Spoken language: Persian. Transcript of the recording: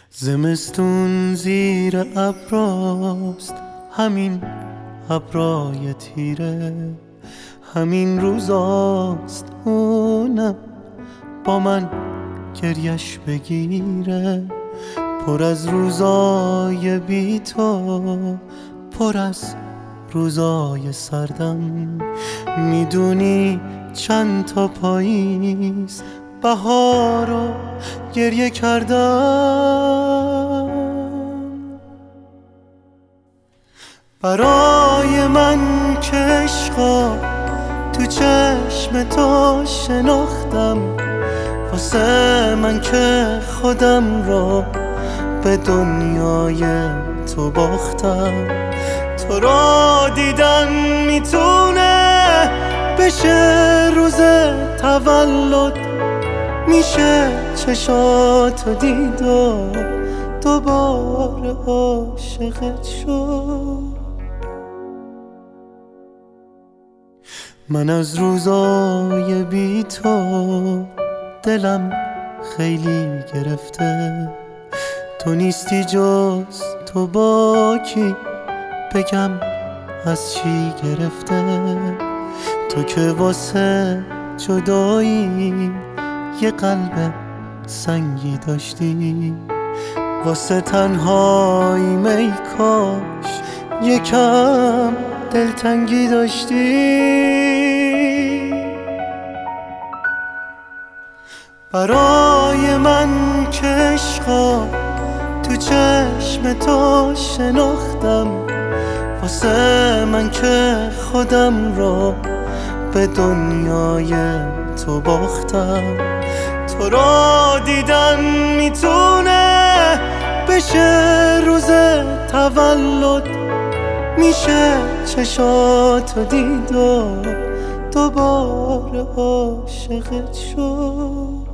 زمستون زیر ابراست، همین ابرای تیره، همین روزاست اونم با من گریش بگیره. پر از روزای بی تو، پر از روزای سردم. میدونی چند تا پاییز بهار رو گریه کردم. برای من که عشقا تو چشم تو شناختم، واسه من که خودم رو به دنیای تو باختم. تو رو دیدن میتونه بشه روز تولد، میشه چشاتو دید و دوباره عاشقت شد. من از روزای بی تو دلم خیلی گرفته. تو نیستی جز تو، با کی بگم از چی گرفته؟ تو که واسه جدایی یه قلب سنگی داشتی، واسه تنهایی می کاش یکم دلتنگی داشتی. برای من که عشقا تو چشم تو شناختم، واسه من که خودم رو به دنیای تو باختم. تو رو دیدن میتونه بشه روز تولد، میشه چشاتو دید و دوباره عاشقت شد.